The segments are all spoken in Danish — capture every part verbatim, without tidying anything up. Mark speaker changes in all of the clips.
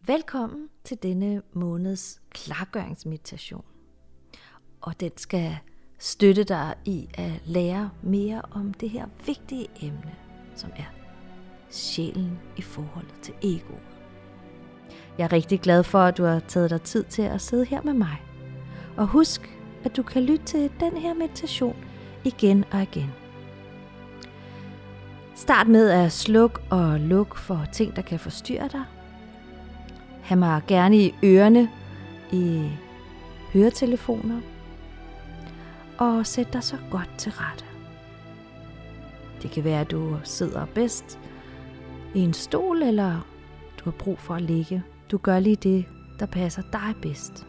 Speaker 1: Velkommen til denne måneds klargøringsmeditation. Og den skal støtte dig i at lære mere om det her vigtige emne, som er sjælen i forhold til egoet. Jeg er rigtig glad for, at du har taget dig tid til at sidde her med mig. Og husk, at du kan lytte til den her meditation igen og igen. Start med at slukke og lukke for ting, der kan forstyrre dig. Ha' mig gerne i ørerne i høretelefoner. Og sæt dig så godt til rette. Det kan være, at du sidder bedst i en stol, eller du har brug for at ligge. Du gør lige det, der passer dig bedst.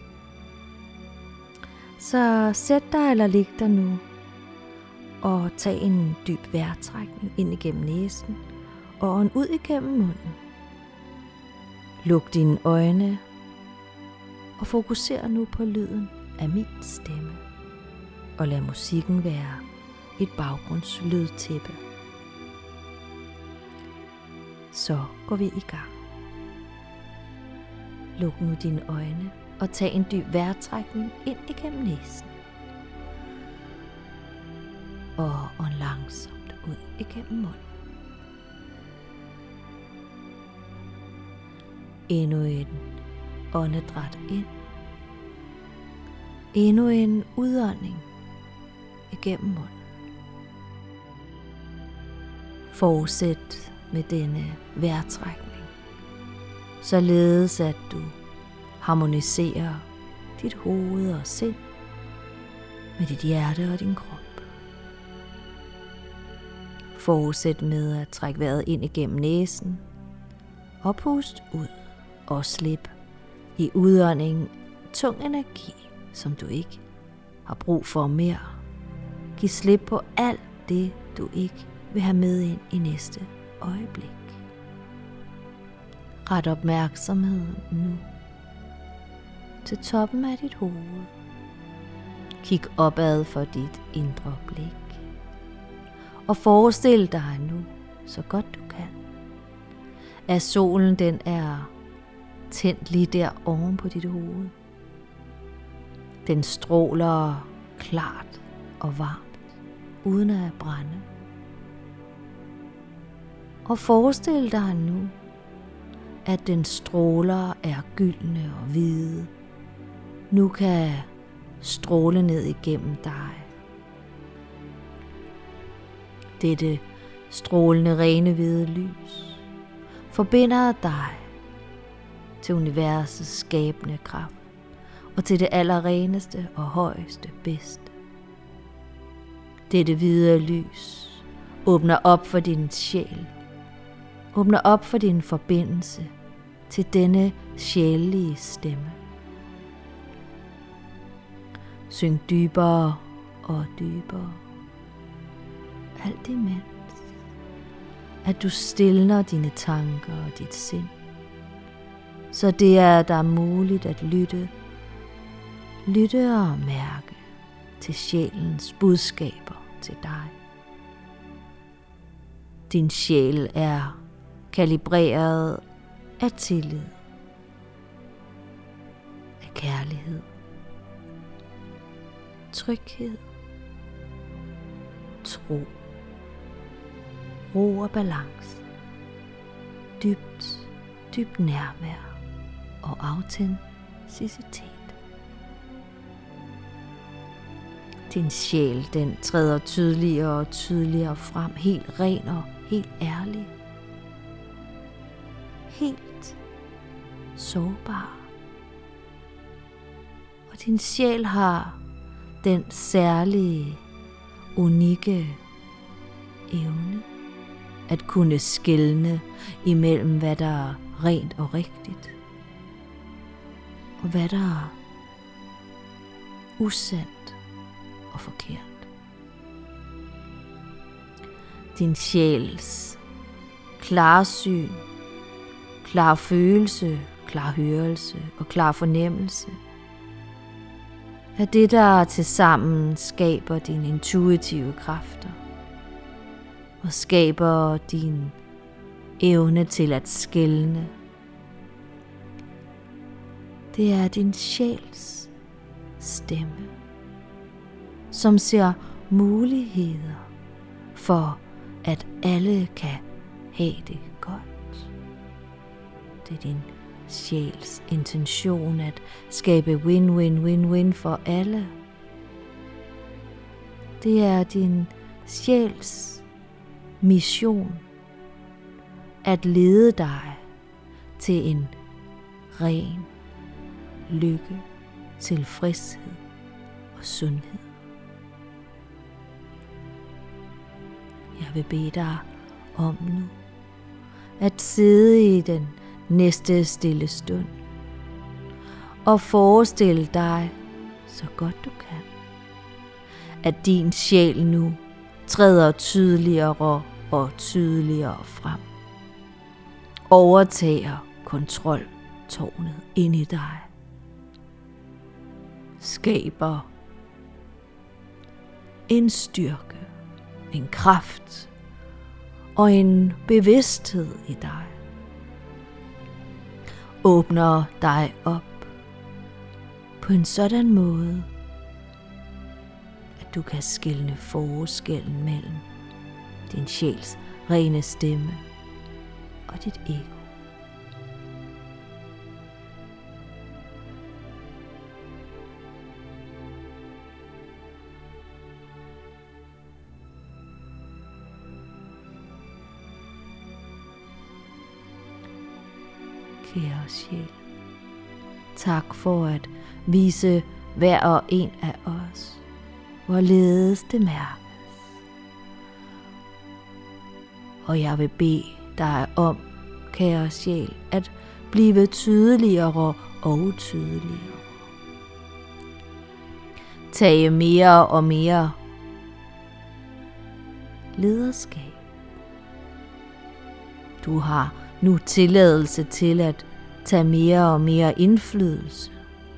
Speaker 1: Så sæt dig eller lig dig nu. Og tag en dyb vejrtrækning ind igennem næsen og en ud igennem munden. Luk dine øjne og fokuser nu på lyden af min stemme. Og lad musikken være et baggrundslydtæppe. Så går vi i gang. Luk nu dine øjne og tag en dyb vejrtrækning ind igennem næsen. Og ånd langsomt ud igennem munden. Endnu en åndedræt ind. Endnu en udånding igennem munden. Fortsæt med denne vejrtrækning, således at du harmoniserer dit hoved og sind med dit hjerte og din krop. Fortsæt med at trække vejret ind igennem næsen og pust ud og slip i udåndingen tung energi, som du ikke har brug for mere. Giv slip på alt det, du ikke vil have med ind i næste øjeblik. Ret opmærksomheden nu til toppen af dit hoved. Kig opad for dit indre blik. Og forestil dig nu, så godt du kan, at solen den er tændt lige der oven på dit hoved. Den stråler klart og varmt, uden at brænde. Og forestil dig nu, at den stråler er gyldne og hvide. Nu kan stråle ned igennem dig. Dette strålende rene hvide lys forbinder dig til universets skabende kraft og til det allerreneste og højeste bedste. Dette hvide lys åbner op for din sjæl, åbner op for din forbindelse til denne sjælelige stemme. Synk dybere og dybere, alt imens at du stilner dine tanker og dit sind, så det er der muligt at lytte, lytte og mærke til sjælens budskaber til dig. Din sjæl er kalibreret af tillid, af kærlighed, tryghed, tro, ro og balance, dybt, dybt nærvær og autenticitet. Din sjæl, den træder tydeligere og tydeligere frem, helt ren og helt ærlig. Helt sårbar. Og din sjæl har den særlige, unikke evne at kunne skelne imellem, hvad der er rent og rigtigt, og hvad der er usandt og forkert. Din sjæls klarsyn, klar følelse, klar hørelse og klar fornemmelse er det, der tilsammen skaber dine intuitive kræfter og skaber din evne til at skelne Det er din sjæls stemme, som ser muligheder for, at alle kan have det godt. Det er din sjæls intention at skabe win-win-win-win for alle. Det er din sjæls mission at lede dig til en ren lykke, tilfredshed og sundhed. Jeg vil bede dig om nu at sidde i den næste stille stund og forestille dig så godt du kan, at din sjæl nu træder tydeligere og tydeligere frem, overtager kontroltårnet inde i dig, skaber en styrke, en kraft og en bevidsthed i dig, åbner dig op på en sådan måde, at du kan skelne forskellen mellem din sjæls rene stemme og dit ego. Kære sjæl, tak for at vise hver og en af os, hvorledes det mærkes. Og jeg vil bede dig om, kære sjæl, at blive tydeligere og tydeligere. Tage mere og mere lederskab. Du har nu tilladelse til at tage mere og mere indflydelse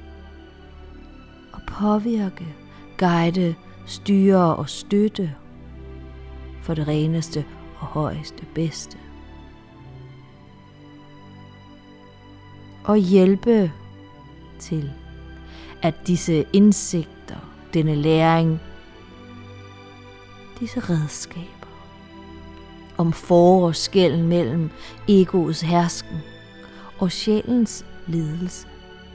Speaker 1: og påvirke, guide, styre og støtte for det reneste og højeste bedste. Og hjælpe til, at disse indsigter, denne læring, disse redskaber om forskellen mellem egoets hersken og sjælens lidelse,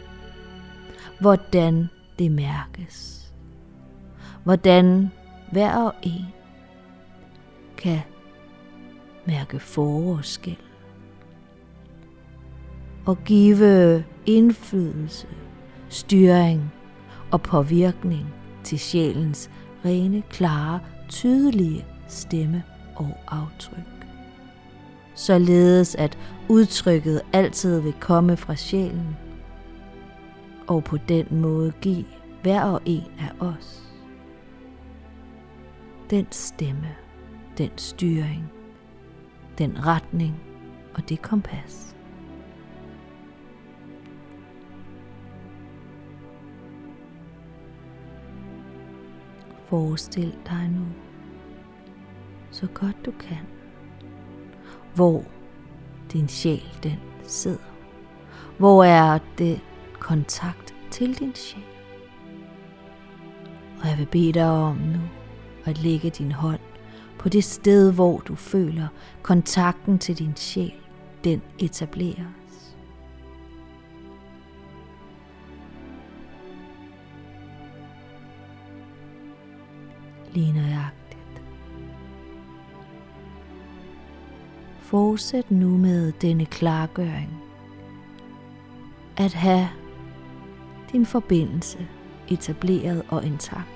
Speaker 1: hvordan det mærkes, hvordan hver og en kan mærke forskel og give indflydelse, styring og påvirkning til sjælens rene, klare, tydelige stemme og aftryk, således at udtrykket altid vil komme fra sjælen og på den måde give hver og en af os den stemme, den styring, den retning og det kompas. Forestil dig nu, så godt du kan, hvor din sjæl den sidder. Hvor er det kontakt til din sjæl? Og jeg vil bede dig om nu at lægge din hånd på det sted, hvor du føler kontakten til din sjæl, den etableres. Lige nøjagtigt. Fortsæt nu med denne klargøring. At have din forbindelse etableret og intakt.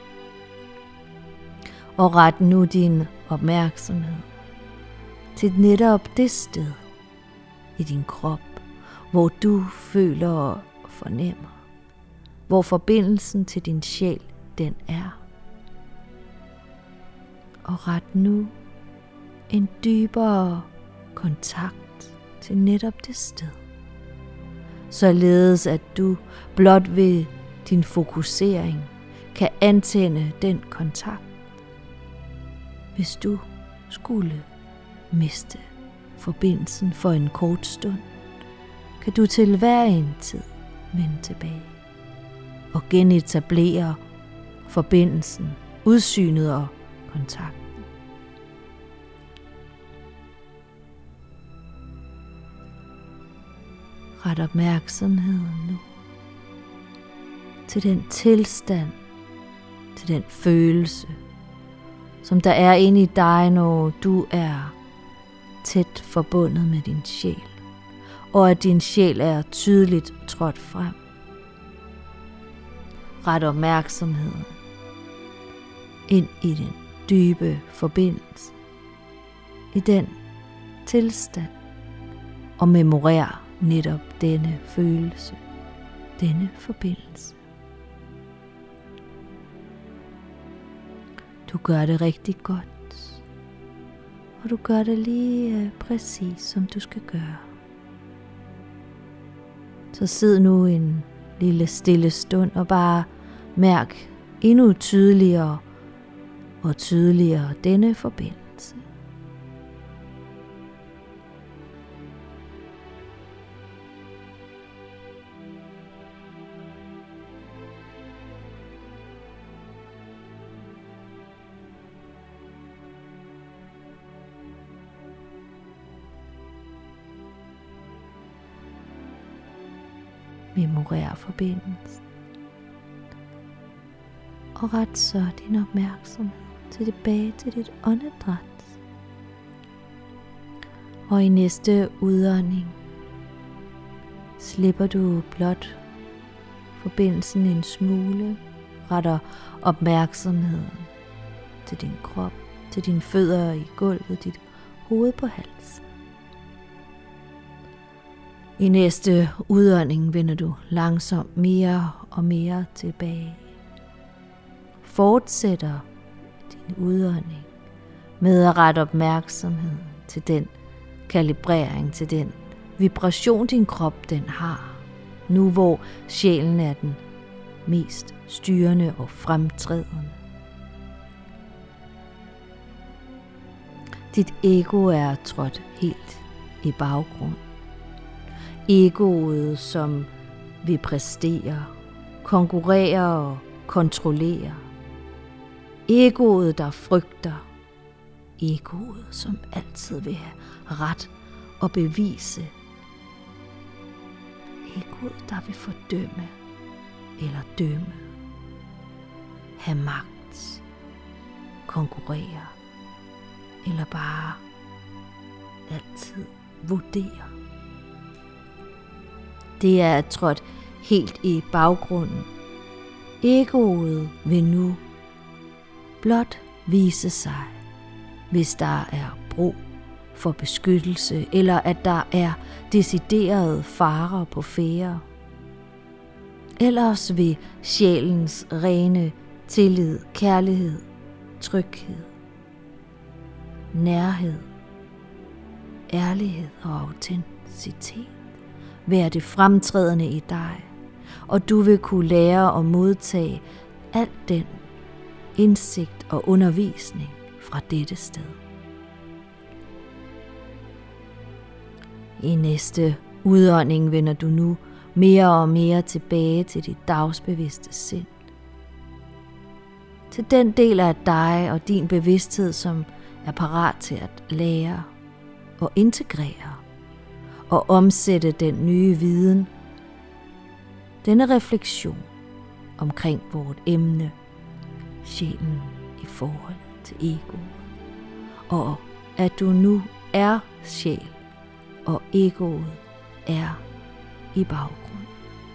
Speaker 1: Og ret nu din opmærksomhed til netop det sted i din krop, hvor du føler og fornemmer, hvor forbindelsen til din sjæl den er. Og ret nu en dybere kontakt til netop det sted, således at du blot ved din fokusering kan antænde den kontakt, hvis du skulle miste forbindelsen for en kort stund, kan du til hver en tid vende tilbage og genetablere forbindelsen, udsynet og kontakten. Ret opmærksomheden nu til den tilstand, til den følelse, som der er inde i dig, når du er tæt forbundet med din sjæl, og at din sjæl er tydeligt trådt frem. Ret opmærksomheden ind i den dybe forbindelse, i den tilstand, og memorer netop denne følelse, denne forbindelse. Du gør det rigtig godt, og du gør det lige præcis, som du skal gøre. Så sid nu en lille stille stund og bare mærk endnu tydeligere og tydeligere denne forbindelse. Memorer forbindelsen. Og ret så din opmærksomhed tilbage til dit åndedræt. Og i næste udånding slipper du blot forbindelsen en smule, retter opmærksomheden til din krop, til dine fødder i gulvet, dit hoved på halsen. I næste udånding vender du langsomt mere og mere tilbage. Fortsætter din udånding med at rette opmærksomhed til den kalibrering, til den vibration, din krop den har. Nu hvor sjælen er den mest styrende og fremtrædende. Dit ego er trådt helt i baggrund. Egoet, som vil præstere, konkurrere og kontrollere. Egoet, der frygter. Egoet, som altid vil have ret og bevise. Egoet, der vil fordømme eller dømme. Have magt, konkurrere eller bare altid vurdere. Det er trådt helt i baggrunden. Egoet vil nu blot vise sig, hvis der er brug for beskyttelse, eller at der er deciderede farer på færde. Ellers vil sjælens rene tillid, kærlighed, tryghed, nærhed, ærlighed og autenticitet være det fremtrædende i dig, og du vil kunne lære og modtage al den indsigt og undervisning fra dette sted. I næste udånding vender du nu mere og mere tilbage til dit dagsbevidste sind. Til den del af dig og din bevidsthed, som er parat til at lære og integrere og omsætte den nye viden, denne refleksion omkring vort emne, sjælen i forhold til ego, og at du nu er sjæl, og egoet er i baggrund.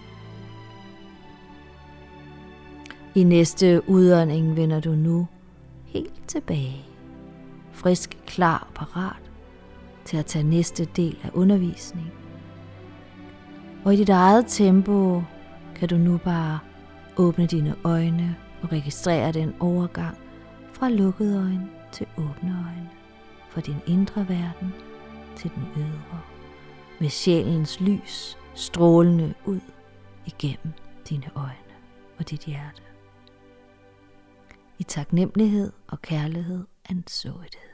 Speaker 1: I næste udånding vender du nu helt tilbage, frisk, klar og parat til at tage næste del af undervisningen. Og i dit eget tempo kan du nu bare åbne dine øjne og registrere den overgang fra lukkede øjne til åbne øjne, fra din indre verden til den ydre, med sjælens lys strålende ud igennem dine øjne og dit hjerte. I taknemmelighed og kærlighed anså det.